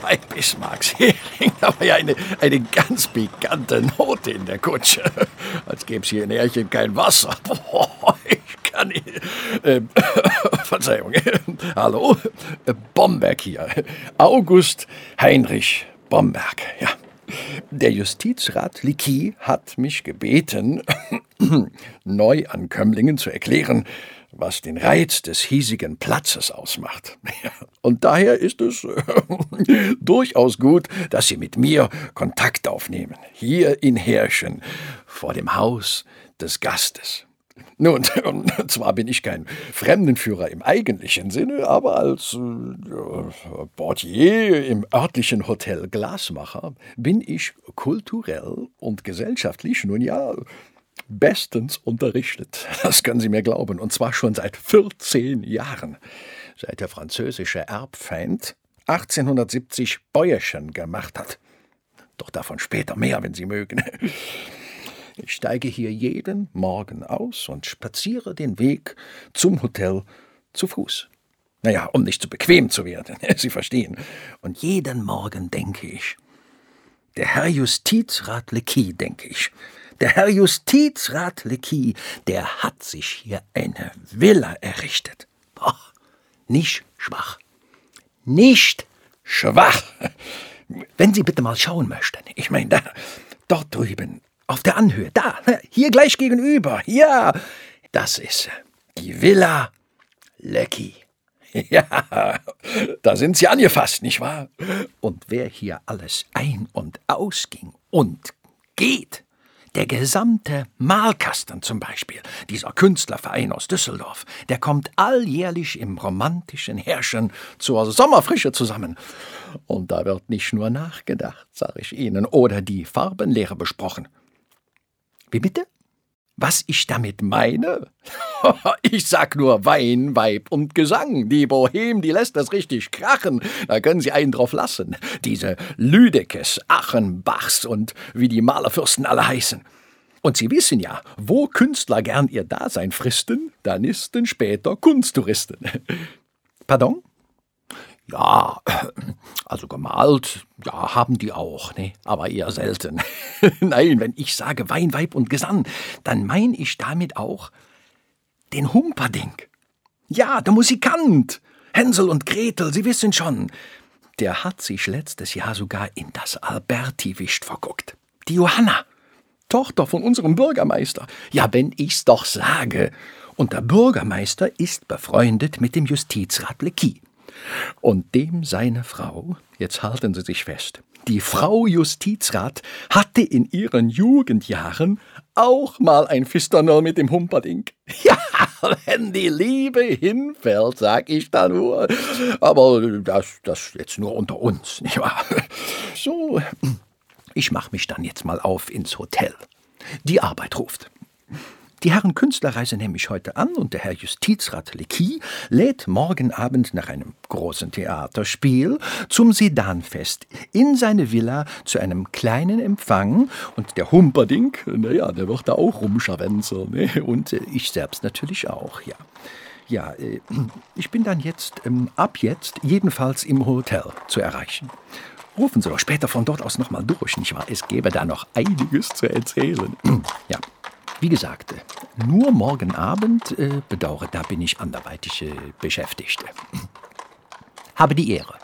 Ein Bismarckshering, aber ja eine ganz pikante Note in der Kutsche. Als gäb's hier in Härchen kein Wasser. Boah, ich kann nicht. Verzeihung. Hallo? Bomberg hier. August Heinrich Bomberg, ja. Der Justizrat Lecky hat mich gebeten, Neuankömmlingen zu erklären, was den Reiz des hiesigen Platzes ausmacht. Und daher ist es durchaus gut, dass Sie mit mir Kontakt aufnehmen, hier in Härchen, vor dem Haus des Gastes. Nun, zwar bin ich kein Fremdenführer im eigentlichen Sinne, aber als Portier im örtlichen Hotel Glasmacher bin ich kulturell und gesellschaftlich nun ja bestens unterrichtet. Das können Sie mir glauben, und zwar schon seit 14 Jahren, seit der französische Erbfeind 1870 Bäuerchen gemacht hat. Doch davon später mehr, wenn Sie mögen. Ich steige hier jeden Morgen aus und spaziere den Weg zum Hotel zu Fuß. Naja, um nicht zu bequem zu werden, Sie verstehen. Und jeden Morgen denke ich, der Herr Justizrat Lecky, denke ich, der Herr Justizrat Lecky, der hat sich hier eine Villa errichtet. Boah, nicht schwach. Nicht schwach. Wenn Sie bitte mal schauen möchten, ich meine, da, dort drüben, auf der Anhöhe, da, hier gleich gegenüber, ja, das ist die Villa Lecky. Ja, da sind Sie angefasst, nicht wahr? Und wer hier alles ein- und ausging und geht, der gesamte Malkasten zum Beispiel, dieser Künstlerverein aus Düsseldorf, der kommt alljährlich im romantischen Härchen zur Sommerfrische zusammen. Und da wird nicht nur nachgedacht, sage ich Ihnen, oder die Farbenlehre besprochen. Wie bitte? Was ich damit meine? Ich sag nur Wein, Weib und Gesang. Die Boheme, die lässt das richtig krachen. Da können Sie einen drauf lassen. Diese Lüdekes, Achenbachs und wie die Malerfürsten alle heißen. Und Sie wissen ja, wo Künstler gern ihr Dasein fristen, dannisten später Kunsttouristen. Pardon? Ja, also gemalt, ja, haben die auch, ne? Aber eher selten. Nein, wenn ich sage Wein, Weib und Gesang, dann mein ich damit auch den Humperdinck. Ja, der Musikant. Hänsel und Gretel, Sie wissen schon. Der hat sich letztes Jahr sogar in das Alberti-Wicht verguckt. Die Johanna, Tochter von unserem Bürgermeister. Ja, wenn ich's doch sage. Und der Bürgermeister ist befreundet mit dem Justizrat Lecky. Und dem seine Frau, jetzt halten Sie sich fest, die Frau Justizrat hatte in ihren Jugendjahren auch mal ein Fisternel mit dem Humperdinck. Ja, wenn die Liebe hinfällt, sag ich da nur. Aber das jetzt nur unter uns, nicht wahr? So, ich mach mich dann jetzt mal auf ins Hotel. Die Arbeit ruft. Die Herren Künstler reisen nämlich heute an und der Herr Justizrat Lecky lädt morgen Abend nach einem großen Theaterspiel zum Sedanfest in seine Villa zu einem kleinen Empfang und der Humperdinck, naja, der wird da auch rumscharwenzern, ne? Und ich selbst natürlich auch, ja. Ja, ich bin dann jetzt, ab jetzt, jedenfalls im Hotel zu erreichen. Rufen Sie doch später von dort aus nochmal durch, nicht wahr? Es gäbe da noch einiges zu erzählen. Ja. Wie gesagt, nur morgen Abend, bedauere, da bin ich anderweitig beschäftigt. Habe die Ehre.